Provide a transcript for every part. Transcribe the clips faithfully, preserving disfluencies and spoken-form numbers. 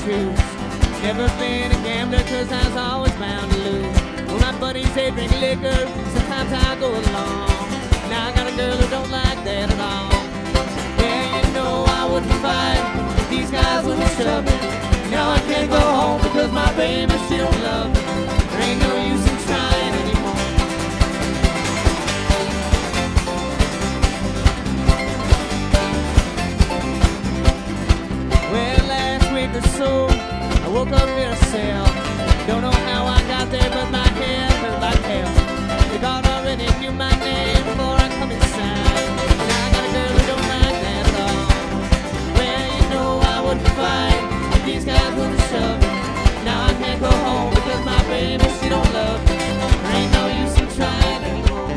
choose. Never been a gambler cause I was always bound to lose. When my buddies, they drink liquor, sometimes I go along. Now I got a girl who don't like that at all. Yeah, you know I wouldn't fight if these guys wouldn't shove me. Now I can't go home because my baby, she don't love me. There ain't no use in trying anymore. Well, last week or so, I woke up in a cell. Don't know how I got there, but my head hurt like hell. The guard already knew my name before I come inside. Now I got a girl who don't like that at all. Well, you know I wouldn't fight if these guys wouldn't shove me. Now I can't go home because my baby, she don't love me. There ain't no use in trying anymore.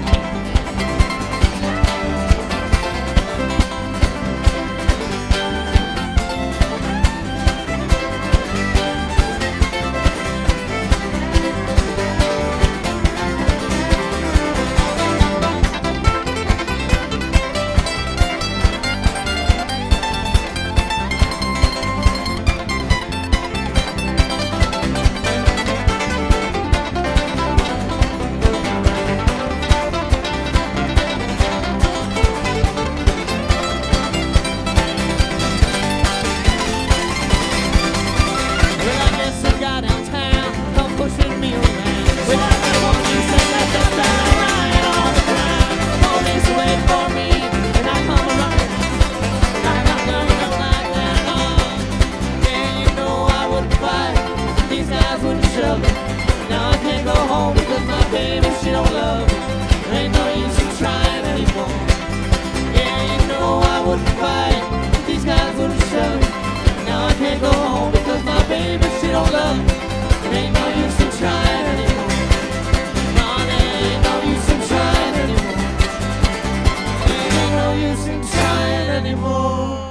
Now I can't go home because my baby, she don't love me. There ain't no use in trying anymore. Yeah, you know I wouldn't fight if these guys wouldn't shove me. Now I can't go home because my baby, she don't love me. There ain't no use in trying anymore. No, there ain't no use in trying anymore. There ain't no use in trying anymore.